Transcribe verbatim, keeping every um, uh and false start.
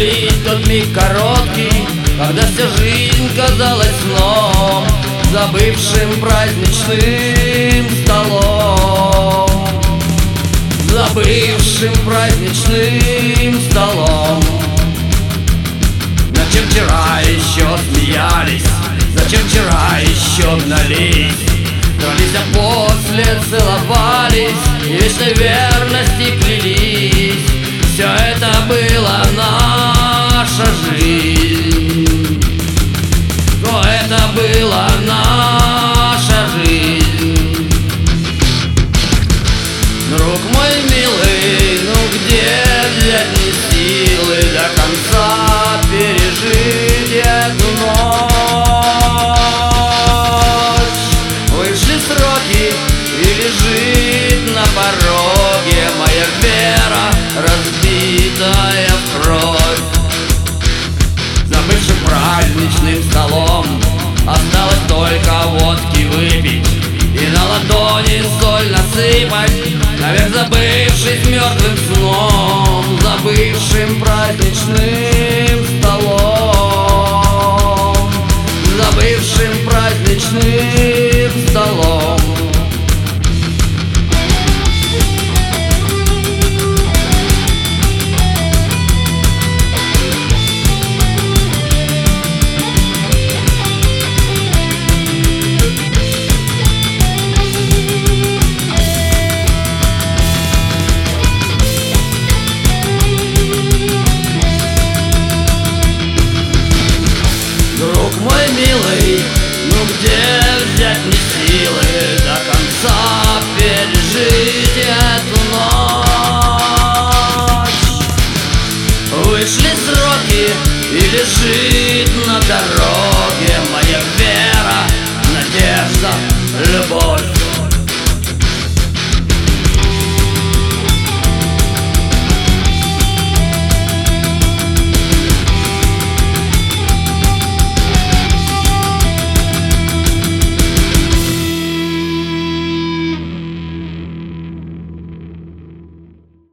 продлить тот миг короткий, когда вся жизнь казалась сном, забывшим праздничным столом, забывшим праздничным столом. Над чем вчера еще смеялись, зачем вчера еще гнались, дрались, а после целовались и вечной верности клялись. Все это была наша жизнь, но это была наша жизнь. Друг мой милый, ну где взять мне силы до конца пережить эту ночь? Вышли сроки и лежит на пороге моя вера, разбитая в кровь. За бывшим праздничным столом осталось только водки выпить и на ладони соль насыпать, навек забывшись мертвым сном, забывшим праздничным столом, забывшим праздничным столом. Мой милый, ну где взять мне силы до конца пережить эту ночь? Вышли сроки и лежит на дороге моя вера, надежда, любовь.